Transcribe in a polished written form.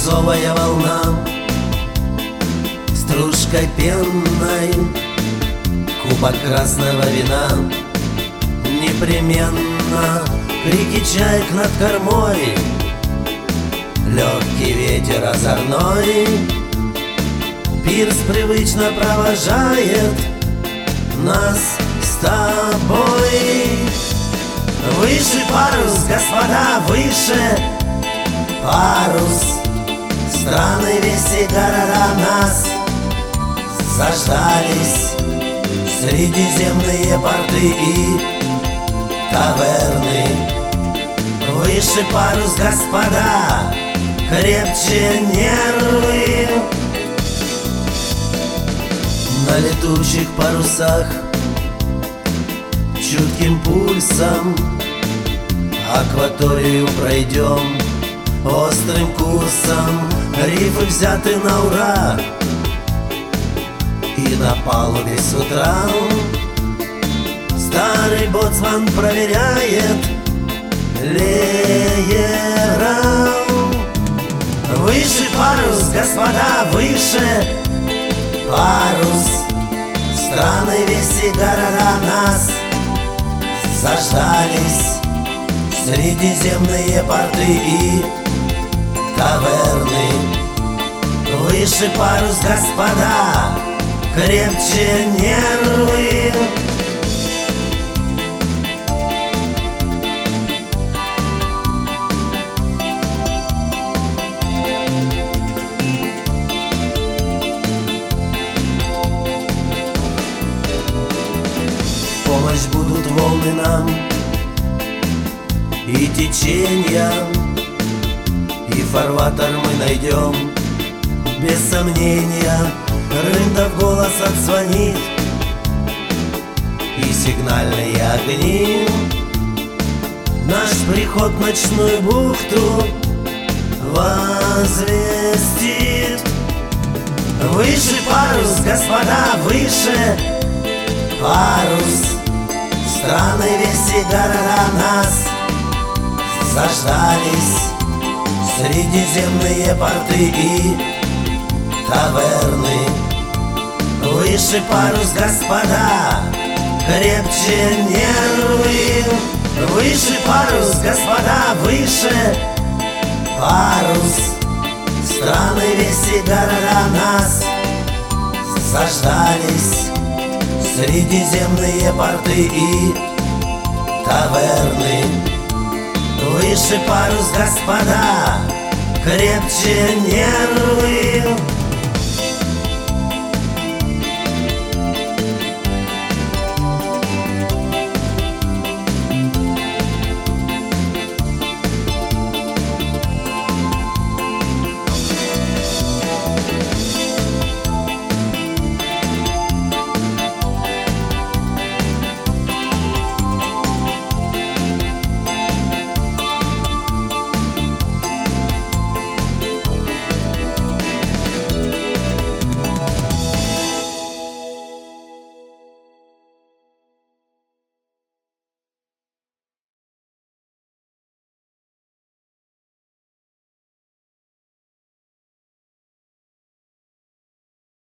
свинцовая волна, стружкой пенной кубок красного вина. Непременно крики чаек над кормой, легкий ветер озорной. Пирс привычно провожает нас с тобой. Выше парус, господа, выше парус. Страны, веси, города нас заждались. Средиземные порты и таверны. Выше парус, господа, крепче нервы. На летучих парусах чутким пульсом акваторию пройдем острым курсом. Рифы взяты на ура, и на палубе с утра старый боцман проверяет леера. Выше парус, господа, выше парус. Страны, веси, города нас заждались. Средиземные порты и таверны. Выше парус, господа, крепче нервы. В помощь будут волны нам и течения, и фарватер мы найдем без сомнения. Рындов голос отзвонит, и сигнальные огни наш приход в ночную бухту возвестит. Выше парус, господа, выше парус. Страны, веси, города нас заждались. Средиземные порты и таверны. Выше парус, господа, крепче нервы. Выше парус, господа, выше парус. Страны, веси, города нас заждались. Средиземные порты и таверны. Выше парус, господа, крепче нервы.